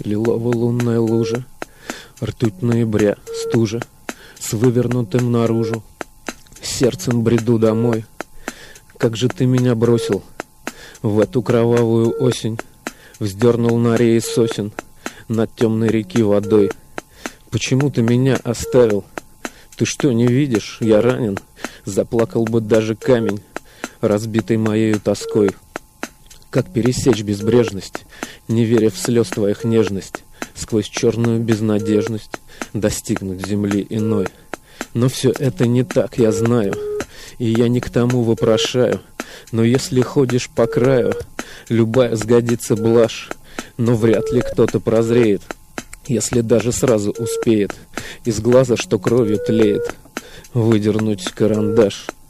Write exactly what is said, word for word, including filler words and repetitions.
Лиловая лунная лужа, ртуть ноября, стужа, с вывернутым наружу. Сердцем бреду домой. Как же ты меня бросил в эту кровавую осень, вздернул на рее сосен над темной реки водой. Почему ты меня оставил? Ты что, не видишь? Я ранен. Заплакал бы даже камень, разбитый моею тоской. Как пересечь безбрежность, не веря в слез твоих нежность, сквозь черную безнадежность достигнуть земли иной? Но все это не так, я знаю, и я не к тому вопрошаю. Но если ходишь по краю, любая сгодится блажь, но вряд ли кто-то прозреет, если даже сразу успеет из глаза, что кровью тлеет, выдернуть карандаш.